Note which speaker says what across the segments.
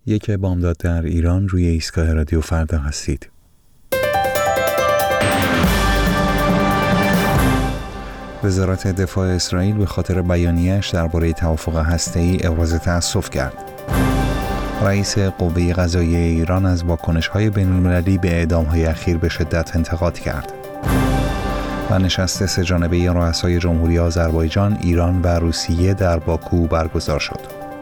Speaker 1: یک بامداد در ایران روی ایستگاه رادیو فردا هستید. وزارت دفاع اسرائیل به خاطر بیانیه‌اش درباره توافق هسته‌ای ابراز تأسف کرد. رئیس قوه قضاییه ایران از واکنش‌های بین‌المللی به اعدام‌های اخیر به شدت انتقاد کرد. و نشست سه‌جانبه رؤسای جمهوری آذربایجان، ایران و روسیه در باکو برگزار شد.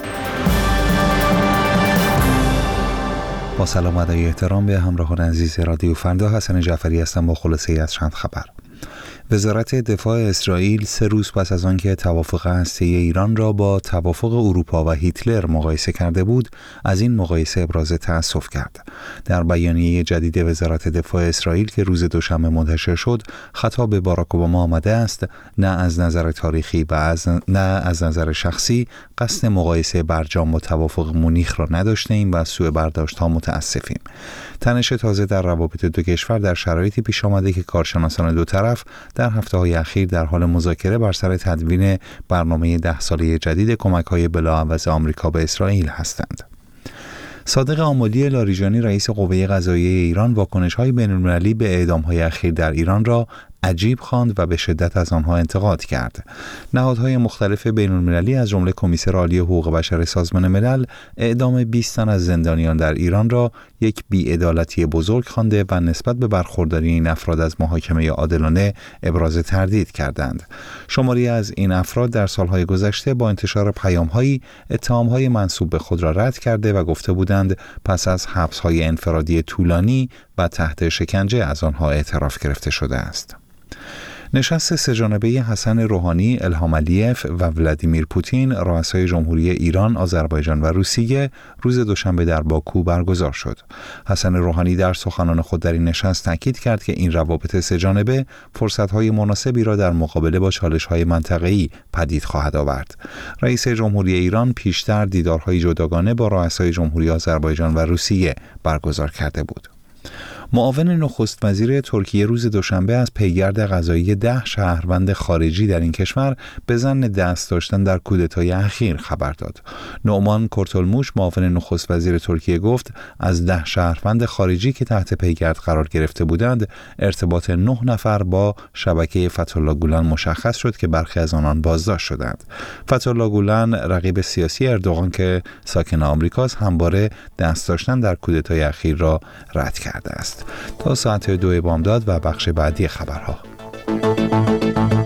Speaker 1: با سلام و ادای احترام به همراهان عزیز رادیو فردا، حسن جعفری هستم با خلاصه از چند خبر. وزارت دفاع اسرائیل 3 روز پس از آنکه توافق هسته‌ای ایران را با توافق اروپا و هیتلر مقایسه کرده بود، از این مقایسه ابراز تأسف کرد. در بیانیه جدید وزارت دفاع اسرائیل که روز دوشنبه منتشر شد، خطاب به باراک اوباما آمده است: نه از نظر تاریخی و نه از نظر شخصی قصد مقایسه برجام با توافق مونیخ را نداشتیم و از سوء برداشت‌ها متأسفیم. تنش تازه در روابط دو کشور در شرایطی پیش آمده که کارشناسان دو طرف در هفته‌های اخیر در حال مذاکره بر سر تدوین برنامه 10 ساله جدید کمک‌های بلاعوض آمریکا به اسرائیل هستند. صادق آملی لاریجانی، رئیس قوه قضاییه ایران، واکنش‌های بین‌المللی به اعدام‌های اخیر در ایران را عجیب خواند و به شدت از آنها انتقاد کرد. نهادهای مختلف بین‌المللی از جمله کمیسر عالی حقوق بشر سازمان ملل اعدام 20 تن از زندانیان در ایران را یک بی‌عدالتی بزرگ خوانده و نسبت به برخورداری این افراد از محاکمه عادلانه ابراز تردید کردند. شماری از این افراد در سالهای گذشته با انتشار پیام‌هایی اتهام‌های منسوب به خود را رد کرده و گفته بودند پس از حبس‌های انفرادی طولانی و تحت شکنجه از آنها اعتراف گرفته شده است. نشست سه‌جانبه حسن روحانی، الهام علیف و ولادیمیر پوتین، رؤسای جمهوری ایران، آذربایجان و روسیه، روز دوشنبه در باکو برگزار شد. حسن روحانی در سخنان خود در این نشست تاکید کرد که این روابط سه‌جانبه فرصت‌های مناسبی را در مقابله با چالش‌های منطقه‌ای پدید خواهد آورد. رئیس جمهوری ایران پیشتر دیدارهای جداگانه با رؤسای جمهوری آذربایجان و روسیه برگزار کرده بود. معاون نخست وزیر ترکیه روز دوشنبه از پیگرد قضایی 10 شهروند خارجی در این کشور به ظن دست داشتن در کودتای اخیر خبر داد. نومان کورتولموش، معاون نخست وزیر ترکیه، گفت از 10 شهروند خارجی که تحت پیگرد قرار گرفته بودند، ارتباط 9 نفر با شبکه فتح‌الله گولن مشخص شد که برخی از آنان بازداشت شدند. فتح‌الله گولن، رقیب سیاسی اردوغان که ساکن آمریکاست، همواره دست داشتن در کودتای اخیر را رد کرده است. تا ساعت 2 بامداد و بخش بعدی خبرها.